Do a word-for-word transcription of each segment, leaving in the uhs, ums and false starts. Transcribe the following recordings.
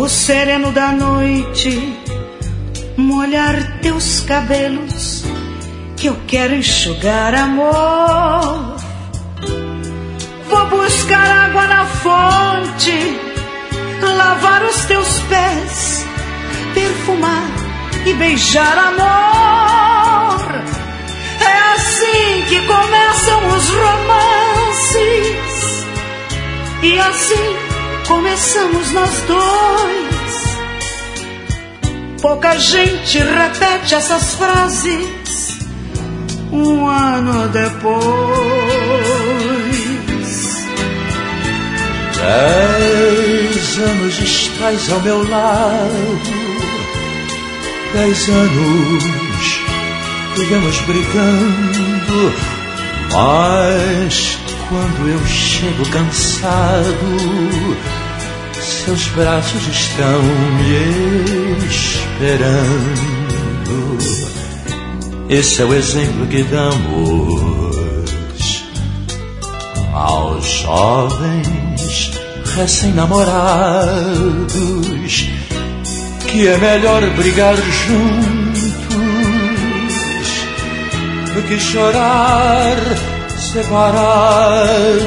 o sereno da noite molhar teus cabelos, que eu quero enxugar, amor. Vou buscar água na fonte, lavar os teus pés, perfumar e beijar, amor. É assim que começam os romances, e assim começamos nós dois. Pouca gente repete essas frases um ano depois. Dez anos estás ao meu lado, dez anos vivemos brigando, mas quando eu chego cansado, seus braços estão me esperando. Esse é o exemplo que damos aos jovens recém-namorados, que é melhor brigar juntos do que chorar separados.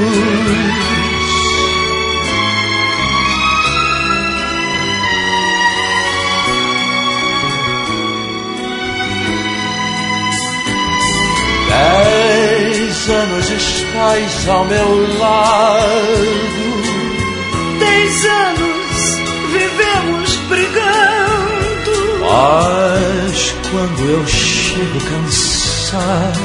Dez anos estás ao meu lado, dez anos vivemos brigando, mas quando eu chego cansado,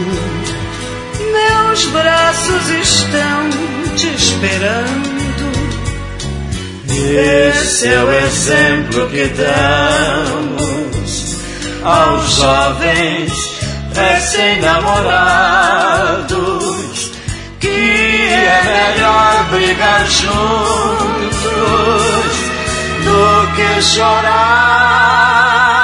meus braços estão te esperando. Esse é o exemplo que damos aos jovens recém-namorados, que é melhor brigar juntos do que chorar